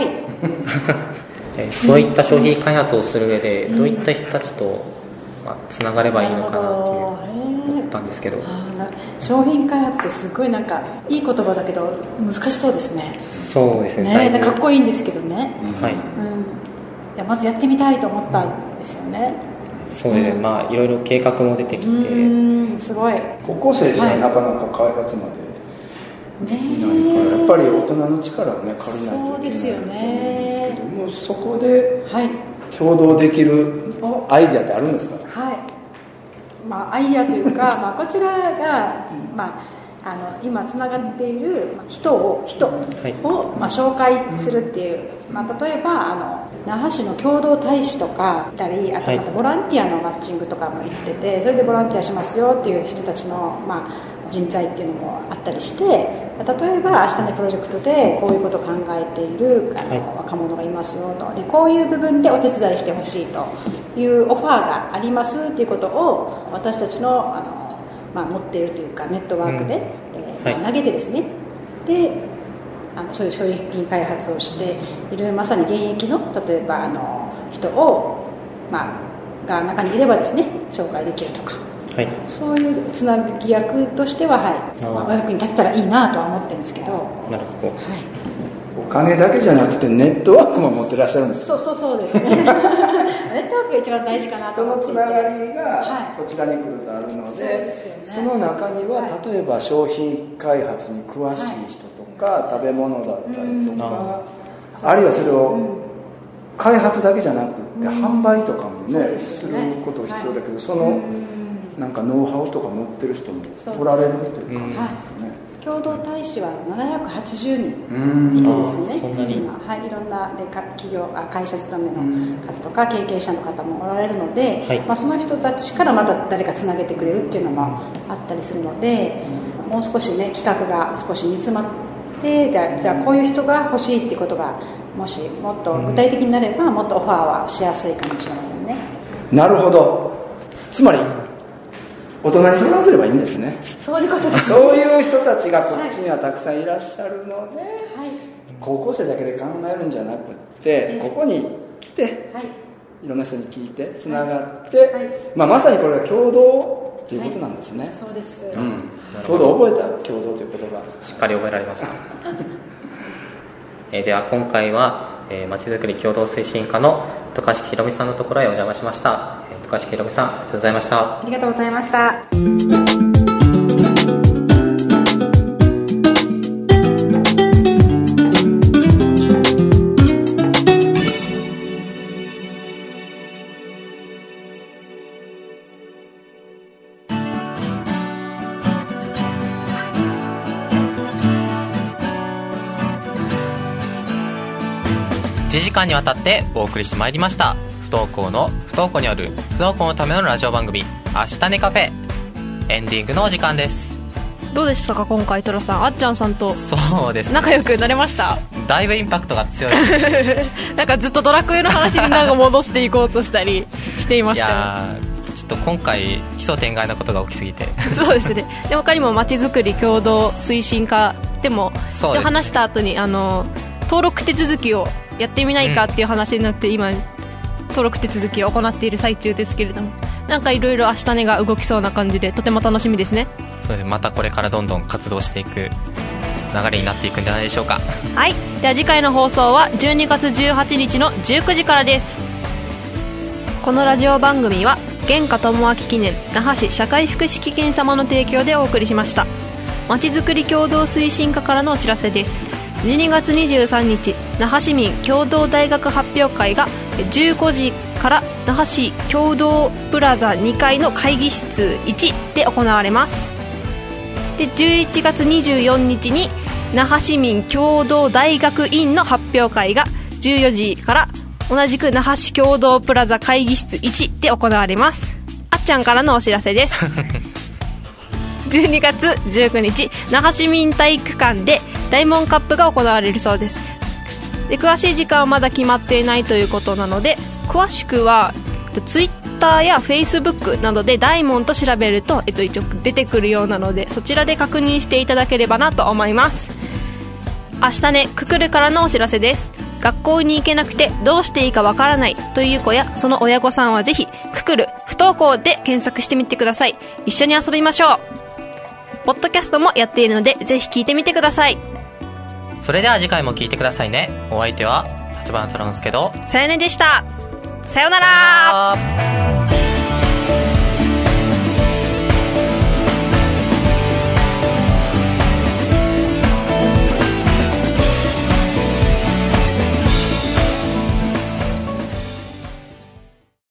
そういった商品開発をする上でどういった人たちとつながればいいのかなと思ったんですけど、 商品開発ってすごいなんかいい言葉だけど難しそうですね。 そうですね、 かっこいいんですけどね、 はい、 まずやってみたいと思ったんですよね。 そうですね、いろいろ計画も出てきて、 すごい高校生じゃなかなか開発までいないから、やっぱり大人の力をね借りないといけないと思うんですけども、そこで共同できるアイデアってあるんですか？ アイデアというか、こちらが、今つながっている人を紹介するっていう、例えば那覇市の共同大使とかいたり、あとまたボランティアのマッチングとかも行ってて、それでボランティアしますよっていう人たちの、人材っていうのもあったりして、例えば明日ねプロジェクトでこういうことを考えている若者がいますよと、でこういう部分でお手伝いしてほしいというオファーがありますっていうことを私たちの持っているというかネットワークで、投げてですね、でそういう商品開発をしているまさに現役の例えば人を、が中にいればですね紹介できるとか、そういうつなぎ役としては、お役に立ったらいいなとは思ってるんですけど。 なるほど、 お金だけじゃなくてネットワークも持ってらっしゃるんですそうですねネットワークが一番大事かなと思っていて、 人のつながりがこちらに来るとあるので、その中には例えば商品開発に詳しい人とか、食べ物だったりとか、あるいはそれを開発だけじゃなくて販売とかもねすること必要だけど、そのなんかノウハウとか持ってる人もおられるという感じですかね。 共同大使は780人いてですね、 そんなに今、いろんな企業会社勤めの方とか経験者の方もおられるので、その人たちからまた誰かつなげてくれるっていうのもあったりするので、もう少しね企画が少し煮詰まって、じゃあこういう人が欲しいっていうことがもしもっと具体的になれば、もっとオファーはしやすいかもしれませんね。 なるほど。つまり大人に相談すればいいんですね。 そういうことです、 そういう人たちがこっちにはたくさんいらっしゃるので、高校生だけで考えるんじゃなくってここに来て、いろんな人に聞いてつながって、まさにこれが共同ということなんですね。 そうです、 共同覚えた？共同という言葉しっかり覚えられましたでは今回はまちづくり共同推進課の渡嘉敷ひろみさんのところへお邪魔しました。渡嘉敷ひろみさん、ありがとうございました。 ありがとうございました。 1時間にわたってお送りしてまいりました不登校による不登校のためのラジオ番組明日ねカフェ、エンディングのお時間です。 どうでしたか今回トラさん、あっちゃんさんとそうです、ね、 仲良くなれました？ だいぶインパクトが強いなんかずっとドラクエの話になんか戻していこうとしたりしていましたよ。 いやちょっと今回奇想天外なことが起きすぎてそうですね。で他にもまちづくり共同推進課でもで話した後に登録手続きをやってみないかっていう話になって、今登録手続きを行っている最中ですけれども、なんかいろいろ明日ねが動きそうな感じでとても楽しみですね。 そうです。またこれからどんどん活動していく流れになっていくんじゃないでしょうか。 はい。では次回の放送は12月18日の19時からです。このラジオ番組は原価友明記念那覇市社会福祉基金様の提供でお送りしました。まちづくり共同推進課からのお知らせです。12月23日那覇市民共同大学発表会が15時から那覇市共同プラザ2階の会議室1で行われます。で11月24日に那覇市民共同大学院の発表会が14時から同じく那覇市共同プラザ会議室1で行われます。あっちゃんからのお知らせです12月19日那覇市民体育館で大門カップが行われるそうです。で詳しい時間はまだ決まっていないということなので、詳しくはツイッターやフェイスブックなどで大門と調べると、一応出てくるようなので、そちらで確認していただければなと思います。明日ねククルからのお知らせです。学校に行けなくてどうしていいかわからないという子やその親御さんはぜひククル不登校で検索してみてください。一緒に遊びましょう。ポッドキャストもやっているのでぜひ聞いてみてください。 それでは次回も聞いてくださいね。お相手は立花虎之介とさやねでした。さよなら。